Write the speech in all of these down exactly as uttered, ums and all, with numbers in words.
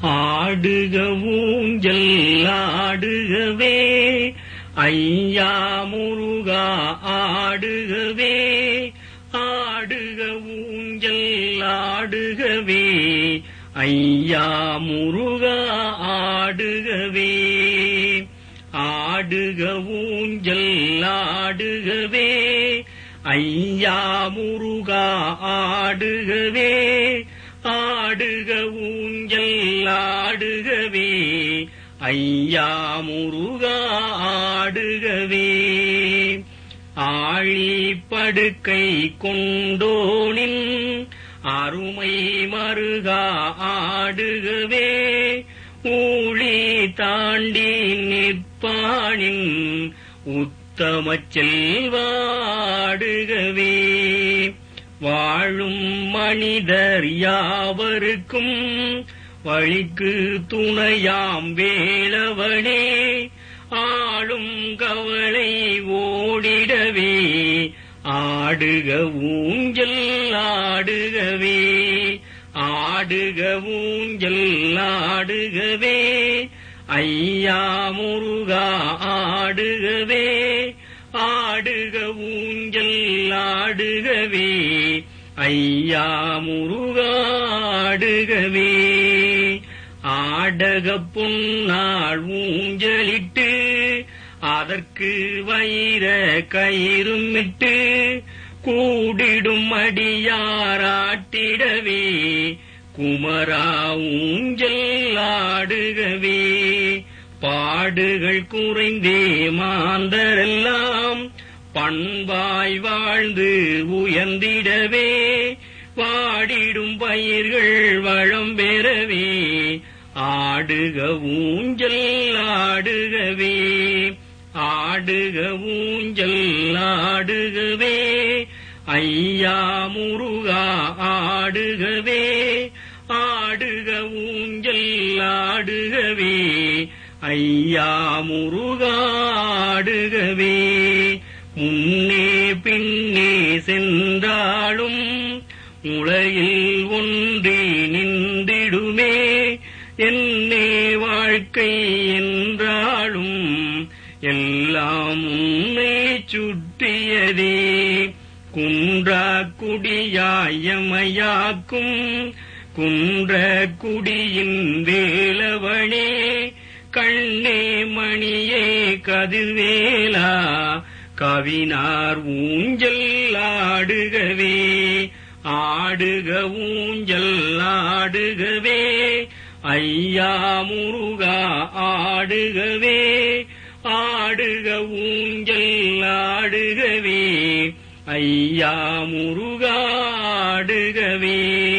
ஆடுக ஊஞ்சல் ஆடுகவே ஐயா முருகா ஆடுகவே ஆடுக ஊஞ்சல் ஆடுகவே ஐயா முருகா ஆடுகவே ஆடுக ஊஞ்சல் ஆடுகவே ஐயா முருகா ஆடுகவே ஆடுக ஊஞ்சல் ஆடுகவே ஐயா முருகா ஆடுகவே ஆழி படுக்கை கொண்டோனின் அருமை மருகா ஆடுகவே ஊழி தாண்டி நிற்பானின் உத்தமச் செல்வாடுகவே வாழும் மனிதர் யாவருக்கும் வழிக்கு துணையாம் வேளவனே ஆளும் கவலை ஓடிடவே ஆடுக ஊஞ்சல் ஆடுகவே ஆடுக ஊஞ்சல் ஆடுகவே ஐயா முருகா ஆடுகவே ஆடுக ஊஞ்சல் ஆடுகவே ஐயா முருகா ஆடுகவே ஆடக பொன்னாள் ஊஞ்சலிட்டு அதற்கு வைர கயிறுமிட்டு கூடிடும் அடியாராட்டிடவே குமரா ஊஞ்சல் ஆடுகவே பாடுகள் குறைந்தே மாந்தரெல்லாம் பண்பாய் வாழ்ந்து உயர்ந்திடவே வாடிடும் பயிர்கள் வளம் பெறவே ஆடுக ஊஞ்சல் ஆடுகவே ஆடுக ஊஞ்சல் ஆடுகவே ஐயா முருகா ஆடுகவே ஆடுக ஊஞ்சல் ஆடுகவே ஐயா முருகா ஆடுகவே முன்னே பின்னே சென்றாலும் உலகில் ஒன்றி நின்றிடுமே என்னே வாழ்க்கை என்றாலும் எல்லாம் உன்னை சுற்றியதே குன்றா குடியாயமையாக்கும் குன்ற குடியின் வேலவனே கண்ணே மணியே கதிர்வேலா கவினார் ஊஞ்சல் ஆடுகவே ஆடுக ஊஞ்சல் ஆடுகவே ஐயா முருகா ஆடுகவே ஆடுக ஊஞ்சல் ஆடுகவே ஐயா முருகா ஆடுகவே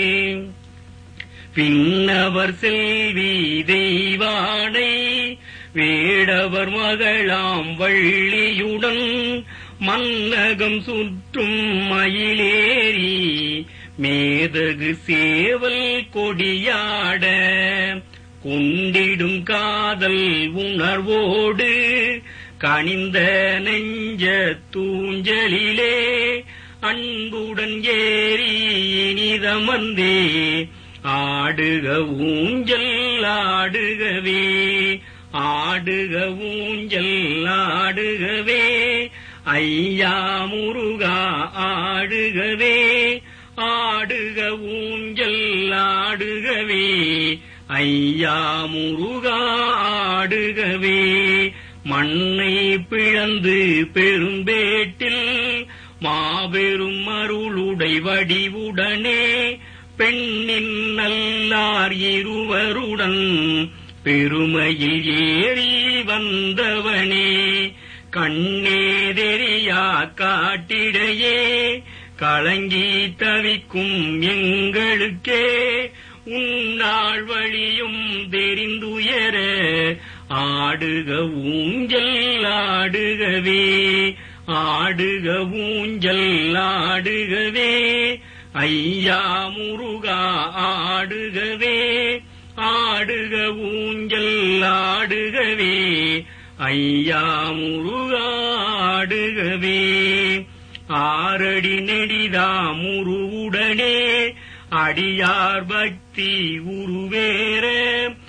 பின்னவர் செல்வி தெய்வானை வேடவர் மகளாம் வள்ளியுடன் மன்னகம் சுற்றும் மயிலேறி மேதகு சேவல் கொடியாட கொண்டிடும் காதல் உணர்வோடு கனிந்த நெஞ்ச தூஞ்சலிலே அன்புடன் ஏறி இனிதமர்ந்தே ஆடுக ஊஞ்சல் ஆடுகவே ஆடுக ஊஞ்சல் ஆடுகவே ஐயா முருகா ஆடுகவே ஆடுக ஊஞ்சல் ஆடுகவே ஐயா முருகா ஆடுகவே மண்ணை பிளந்து பெரும்பேட்டில் மாபெரும் அருளுடை வடிவுடனே பெண்ணின் நல்லார் இருவருடன் பெருமையில் ஏறி வந்தவனே கண்ணேதெரியா காட்டிடையே கலங்கி தவிக்கும் எங்களுக்கே உன்னாள் வழியும் தெரிந்துயர ஆடுக ஊஞ்சல் ஆடுகவே ஆடுக ஊஞ்சல் ஆடுகவே ஐயா முருகா ஆடுகவே ஆடுக ஊஞ்சல் ஆடுகவே ஐயா முருகா ஆடுகவே ஆரடி நெடிதாம் உருவுடனே அடியார் பக்தி உருவேற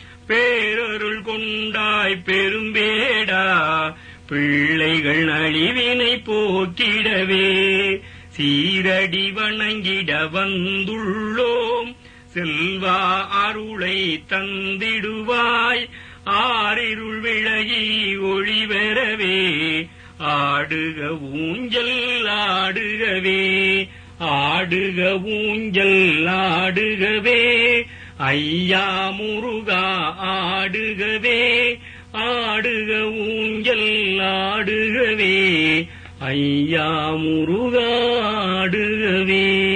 தருவாய் பெரும்பேடா பிள்ளைகள் அழிவினை போக்கிடவே சீரடி வணங்கிட வந்துள்ளோம் செல்வா அருளை தந்திடுவாய் ஆறிருள் விலகி ஒளிவரவே ஆடுக ஊஞ்சல் ஆடுகவே ஆடுக ஊஞ்சல் ஆடுகவே ஐயா முருகா ஆடுகவே ஆடுக ஊஞ்சல் ஆடுகவே ஐயா முருகா ஆடுகவே.